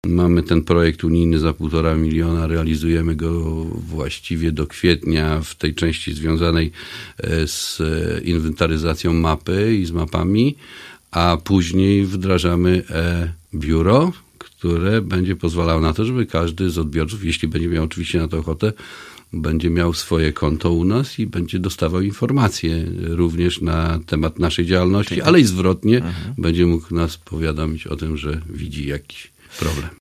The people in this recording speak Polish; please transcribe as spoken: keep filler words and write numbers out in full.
Mamy ten projekt unijny za półtora miliona, realizujemy go właściwie do kwietnia w tej części związanej z inwentaryzacją mapy i z mapami, a później wdrażamy e-biuro, które będzie pozwalało na to, żeby każdy z odbiorców, jeśli będzie miał oczywiście na to ochotę, będzie miał swoje konto u nas i będzie dostawał informacje również na temat naszej działalności, ale i zwrotnie mhm. będzie mógł nas powiadomić o tym, że widzi jakiś problem.